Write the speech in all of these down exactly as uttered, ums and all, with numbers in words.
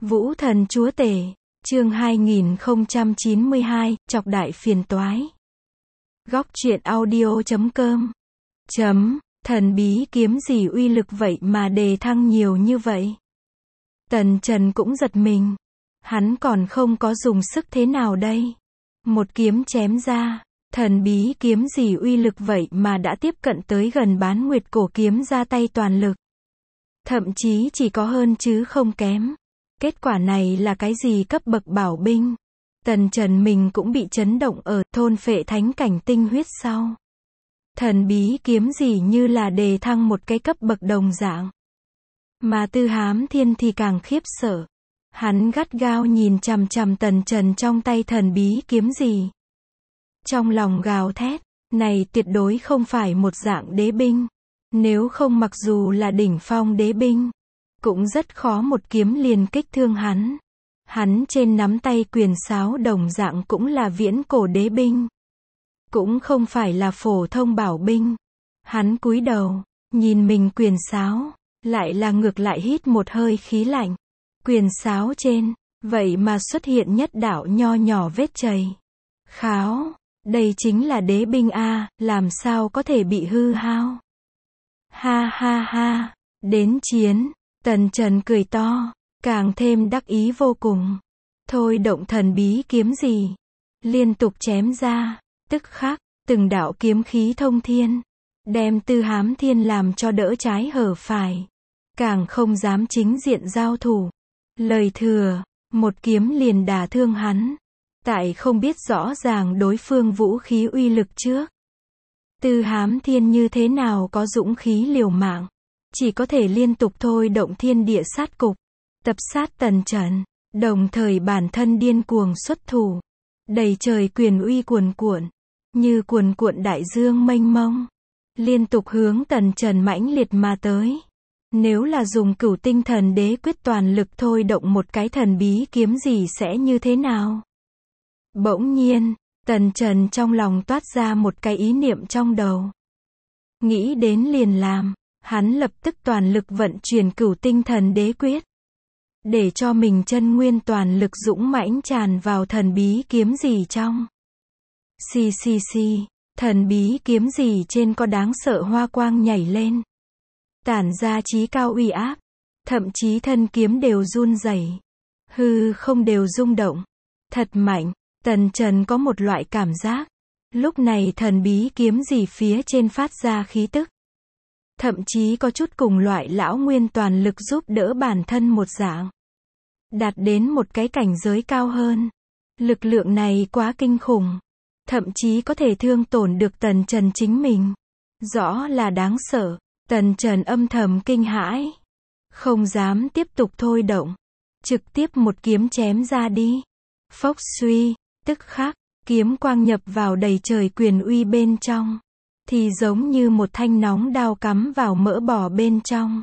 Vũ thần chúa tể, chương hai nghìn không trăm chín mươi hai, chọc đại phiền toái. Góc truyện audio chấm com. Chấm, thần bí kiếm gì uy lực vậy mà đề thăng nhiều như vậy? Tần Trần cũng giật mình. Hắn còn không có dùng sức thế nào đây? Một kiếm chém ra, thần bí kiếm gì uy lực vậy mà đã tiếp cận tới gần bán nguyệt cổ kiếm ra tay toàn lực. Thậm chí chỉ có hơn chứ không kém. Kết quả này là cái gì cấp bậc bảo binh? Tần Trần mình cũng bị chấn động ở thôn phệ thánh cảnh tinh huyết sau. Thần bí kiếm gì như là đề thăng một cái cấp bậc đồng dạng. Mà Tư Hám Thiên thì càng khiếp sợ. Hắn gắt gao nhìn chằm chằm Tần Trần trong tay thần bí kiếm gì. Trong lòng gào thét, này tuyệt đối không phải một dạng đế binh. Nếu không mặc dù là đỉnh phong đế binh, cũng rất khó một kiếm liền kích thương hắn. Hắn trên nắm tay quyền sáo đồng dạng cũng là viễn cổ đế binh. Cũng không phải là phổ thông bảo binh. Hắn cúi đầu, nhìn mình quyền sáo, lại là ngược lại hít một hơi khí lạnh. Quyền sáo trên, vậy mà xuất hiện nhất đạo nho nhỏ vết chày. Kháo, đây chính là đế binh a, làm sao có thể bị hư hao? Ha ha ha, đến chiến. Tần Trần cười to, càng thêm đắc ý vô cùng. Thôi động thần bí kiếm gì, liên tục chém ra, tức khắc, từng đạo kiếm khí thông thiên, đem Tư Hám Thiên làm cho đỡ trái hở phải, càng không dám chính diện giao thủ. Lời thừa, một kiếm liền đả thương hắn, tại không biết rõ ràng đối phương vũ khí uy lực trước. Tư Hám Thiên như thế nào có dũng khí liều mạng, chỉ có thể liên tục thôi động thiên địa sát cục, tập sát Tần Trần, đồng thời bản thân điên cuồng xuất thủ, đầy trời quyền uy cuồn cuộn, như cuồn cuộn đại dương mênh mông, liên tục hướng Tần Trần mãnh liệt mà tới. Nếu là dùng Cửu Tinh Thần Đế quyết toàn lực thôi động một cái thần bí kiếm gì sẽ như thế nào? Bỗng nhiên, Tần Trần trong lòng toát ra một cái ý niệm trong đầu. Nghĩ đến liền làm. Hắn lập tức toàn lực vận chuyển Cửu Tinh Thần Đế quyết, để cho mình chân nguyên toàn lực dũng mãnh tràn vào thần bí kiếm gì trong. Xì xì xì, thần bí kiếm gì trên có đáng sợ hoa quang nhảy lên, tản ra chí cao uy áp, thậm chí thân kiếm đều run rẩy, hư không đều rung động. Thật mạnh, Tần Trần có một loại cảm giác, lúc này thần bí kiếm gì phía trên phát ra khí tức. Thậm chí có chút cùng loại lão nguyên toàn lực giúp đỡ bản thân một dạng. Đạt đến một cái cảnh giới cao hơn. Lực lượng này quá kinh khủng. Thậm chí có thể thương tổn được Tần Trần chính mình. Rõ là đáng sợ. Tần Trần âm thầm kinh hãi. Không dám tiếp tục thôi động. Trực tiếp một kiếm chém ra đi. Phốc suy, tức khắc, kiếm quang nhập vào đầy trời quyền uy bên trong. Thì giống như một thanh nóng đao cắm vào mỡ bò bên trong.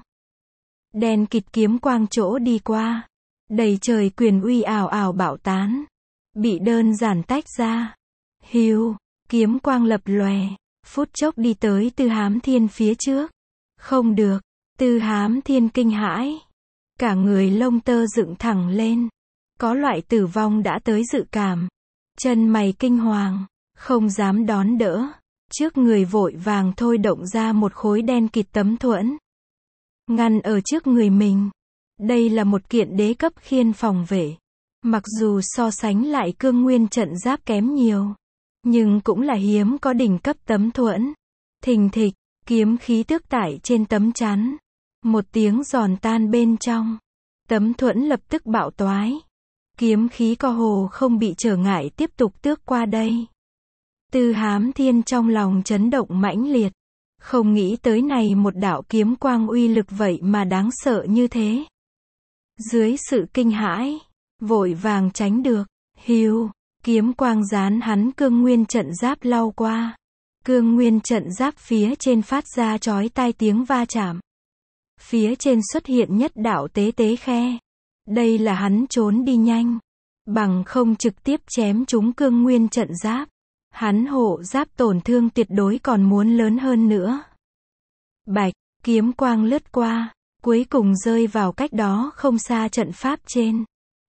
Đen kịt kiếm quang chỗ đi qua. Đầy trời quyền uy ảo ảo bạo tán. Bị đơn giản tách ra. Hiu, kiếm quang lập lòe. Phút chốc đi tới Tư Hám Thiên phía trước. Không được, Tư Hám Thiên kinh hãi. Cả người lông tơ dựng thẳng lên. Có loại tử vong đã tới dự cảm. Chân mày kinh hoàng, không dám đón đỡ. Trước người vội vàng thôi động ra một khối đen kịt tấm thuẫn. Ngăn ở trước người mình. Đây là một kiện đế cấp khiên phòng vệ. Mặc dù so sánh lại cương nguyên trận giáp kém nhiều. Nhưng cũng là hiếm có đỉnh cấp tấm thuẫn. Thình thịch, kiếm khí tước tải trên tấm chắn. Một tiếng giòn tan bên trong. Tấm thuẫn lập tức bạo toái. Kiếm khí co hồ không bị trở ngại tiếp tục tước qua đây. Tư Hám Thiên trong lòng chấn động mãnh liệt. Không nghĩ tới này một đạo kiếm quang uy lực vậy mà đáng sợ như thế. Dưới sự kinh hãi, vội vàng tránh được. Hiu, kiếm quang dán hắn cương nguyên trận giáp lau qua. Cương nguyên trận giáp phía trên phát ra chói tai tiếng va chạm. Phía trên xuất hiện nhất đạo tế tế khe. Đây là hắn trốn đi nhanh. Bằng không trực tiếp chém trúng cương nguyên trận giáp. Hắn hộ giáp tổn thương tuyệt đối còn muốn lớn hơn nữa. Bạch, kiếm quang lướt qua, cuối cùng rơi vào cách đó không xa trận pháp trên.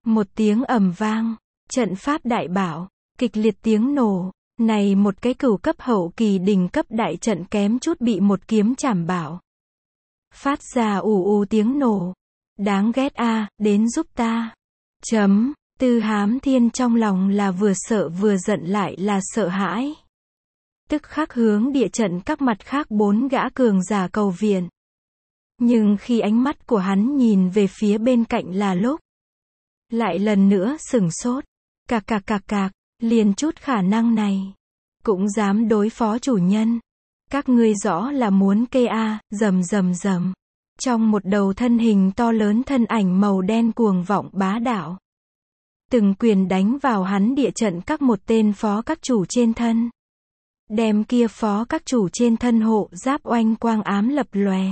Một tiếng ầm vang, trận pháp đại bảo, kịch liệt tiếng nổ, này một cái cửu cấp hậu kỳ đỉnh cấp đại trận kém chút bị một kiếm chảm bảo. Phát ra ù ù tiếng nổ. Đáng ghét a, à, đến giúp ta. Chấm, Tư Hám Thiên trong lòng là vừa sợ vừa giận lại là sợ hãi. Tức khắc hướng địa trận các mặt khác bốn gã cường giả cầu viện. Nhưng khi ánh mắt của hắn nhìn về phía bên cạnh là lúc, lại lần nữa sửng sốt. Cạc cạc cạc cạc, liền chút khả năng này cũng dám đối phó chủ nhân. Các ngươi rõ là muốn kê a, à, rầm rầm rầm. Trong một đầu thân hình to lớn thân ảnh màu đen cuồng vọng bá đạo. Từng quyền đánh vào hắn địa trận các một tên phó các chủ trên thân. Đem kia phó các chủ trên thân hộ giáp oanh quang ám lập lòe.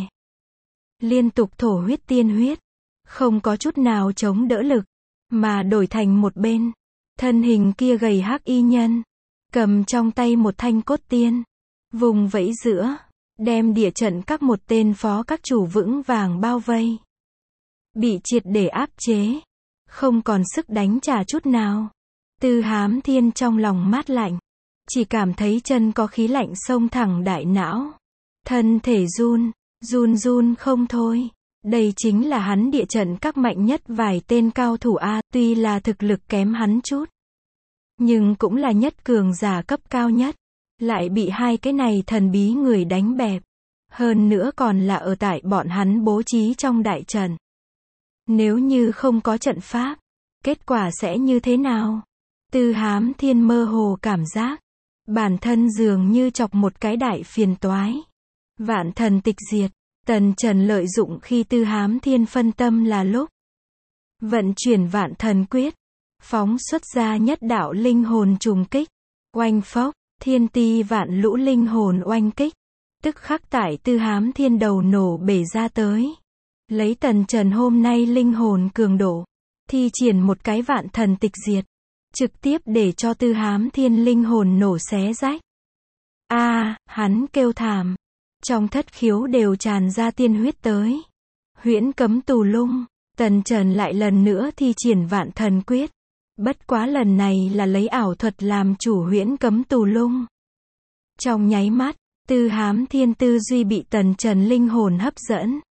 Liên tục thổ huyết tiên huyết. Không có chút nào chống đỡ lực. Mà đổi thành một bên. Thân hình kia gầy hắc y nhân. Cầm trong tay một thanh cốt tiên. Vùng vẫy giữa. Đem địa trận các một tên phó các chủ vững vàng bao vây. Bị triệt để áp chế. Không còn sức đánh trả chút nào. Tư Hám Thiên trong lòng mát lạnh. Chỉ cảm thấy chân có khí lạnh xông thẳng đại não. Thân thể run, run run không thôi. Đây chính là hắn địa trận các mạnh nhất vài tên cao thủ A, tuy là thực lực kém hắn chút. Nhưng cũng là nhất cường giả cấp cao nhất. Lại bị hai cái này thần bí người đánh bẹp. Hơn nữa còn là ở tại bọn hắn bố trí trong đại trận. Nếu như không có trận pháp, kết quả sẽ như thế nào? Tư Hám Thiên mơ hồ cảm giác. Bản thân dường như chọc một cái đại phiền toái. Vạn thần tịch diệt. Tần Trần lợi dụng khi Tư Hám Thiên phân tâm là lúc. Vận chuyển vạn thần quyết. Phóng xuất ra nhất đạo linh hồn trùng kích. Oanh phốc. Thiên ti vạn lũ linh hồn oanh kích. Tức khắc tại Tư Hám Thiên đầu nổ bể ra tới. Lấy Tần Trần hôm nay linh hồn cường độ. Thi triển một cái vạn thần tịch diệt. Trực tiếp để cho Tư Hám Thiên linh hồn nổ xé rách. A, à, hắn kêu thảm. Trong thất khiếu đều tràn ra tiên huyết tới. Huyễn cấm tù lung. Tần Trần lại lần nữa thi triển vạn thần quyết. Bất quá lần này là lấy ảo thuật làm chủ huyễn cấm tù lung. Trong nháy mắt, Tư Hám Thiên tư duy bị Tần Trần linh hồn hấp dẫn.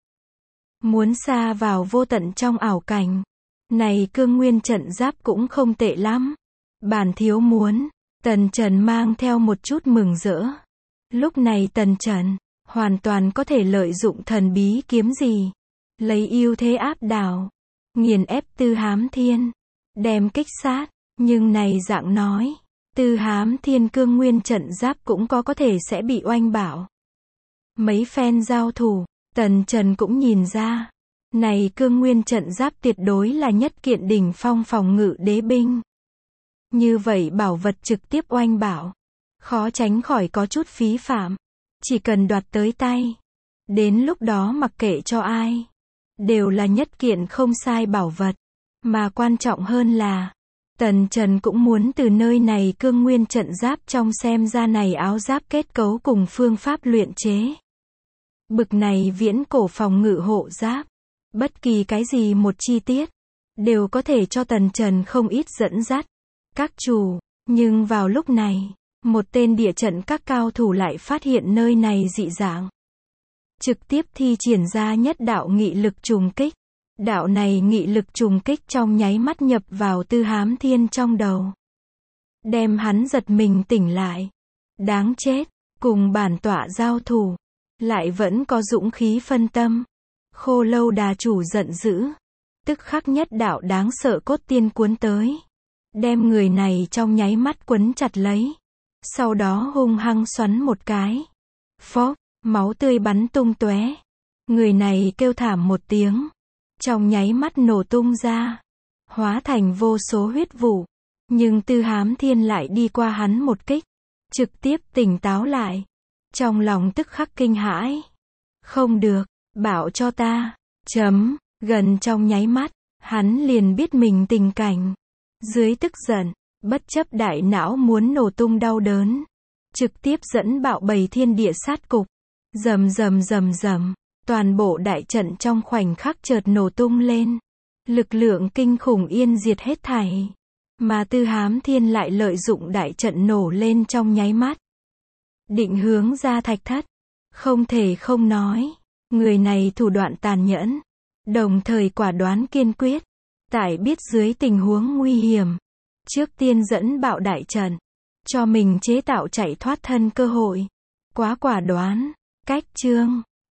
Muốn xa vào vô tận trong ảo cảnh. Này cương nguyên trận giáp cũng không tệ lắm. Bản thiếu muốn. Tần Trần mang theo một chút mừng rỡ. Lúc này Tần Trần hoàn toàn có thể lợi dụng thần bí kiếm gì. Lấy ưu thế áp đảo. Nghiền ép Tư Hám Thiên. Đem kích sát. Nhưng này dạng nói. Tư Hám Thiên cương nguyên trận giáp cũng có có thể sẽ bị oanh bảo. Mấy phen giao thủ. Tần Trần cũng nhìn ra. Này cương nguyên trận giáp tuyệt đối là nhất kiện đỉnh phong phòng ngự đế binh. Như vậy bảo vật trực tiếp oanh bảo. Khó tránh khỏi có chút phí phạm. Chỉ cần đoạt tới tay. Đến lúc đó mặc kệ cho ai. Đều là nhất kiện không sai bảo vật. Mà quan trọng hơn là. Tần Trần cũng muốn từ nơi này cương nguyên trận giáp trong xem ra này áo giáp kết cấu cùng phương pháp luyện chế. Bực này viễn cổ phòng ngự hộ giáp. Bất kỳ cái gì một chi tiết. Đều có thể cho Tần Trần không ít dẫn dắt. Các chủ. Nhưng vào lúc này. Một tên địa trận các cao thủ lại phát hiện nơi này dị dạng. Trực tiếp thi triển ra nhất đạo nghị lực trùng kích. Đạo này nghị lực trùng kích trong nháy mắt nhập vào Tư Hám Thiên trong đầu. Đem hắn giật mình tỉnh lại. Đáng chết. Cùng bản tọa giao thủ. Lại vẫn có dũng khí phân tâm. Khô Lâu Đà chủ giận dữ. Tức khắc nhất đạo đáng sợ cốt tiên cuốn tới. Đem người này trong nháy mắt quấn chặt lấy. Sau đó hung hăng xoắn một cái. Phốc, máu tươi bắn tung tóe. Người này kêu thảm một tiếng. Trong nháy mắt nổ tung ra. Hóa thành vô số huyết vụ. Nhưng Tư Hám Thiên lại đi qua hắn một kích. Trực tiếp tỉnh táo lại. Trong lòng tức khắc kinh hãi. Không được, bảo cho ta. Chấm, gần trong nháy mắt. Hắn liền biết mình tình cảnh. Dưới tức giận. Bất chấp đại não muốn nổ tung đau đớn. Trực tiếp dẫn bạo bầy thiên địa sát cục. Rầm rầm rầm rầm. Toàn bộ đại trận trong khoảnh khắc chợt nổ tung lên. Lực lượng kinh khủng yên diệt hết thảy. Mà Tư Hám Thiên lại lợi dụng đại trận nổ lên trong nháy mắt. Định hướng ra thạch thất. Không thể không nói. Người này thủ đoạn tàn nhẫn. Đồng thời quả đoán kiên quyết. Tại biết dưới tình huống nguy hiểm. Trước tiên dẫn bạo đại trận. Cho mình chế tạo chạy thoát thân cơ hội. Quá quả đoán. Cách chương.